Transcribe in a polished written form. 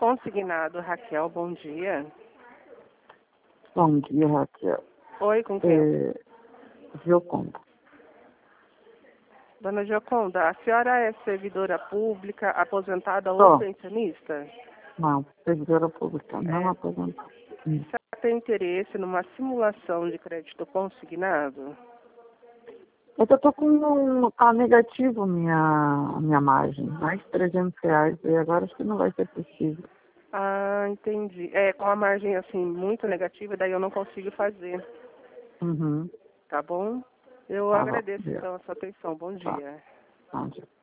Consignado, Raquel, bom dia. Bom dia, Raquel. Oi, com quem? Gioconda. Dona Gioconda, a senhora é servidora pública, aposentada Sou. ou pensionista? Não, servidora pública, não aposentada. A senhora tem interesse numa simulação de crédito consignado? É que eu tô com tá negativo minha margem, mais R$ 300, e agora acho que não vai ser possível. Ah, entendi. É, com a margem assim muito negativa, daí eu não consigo fazer, Uhum. tá bom? Eu Tá bom. agradeço então a sua atenção. Bom Tá. dia. Bom dia.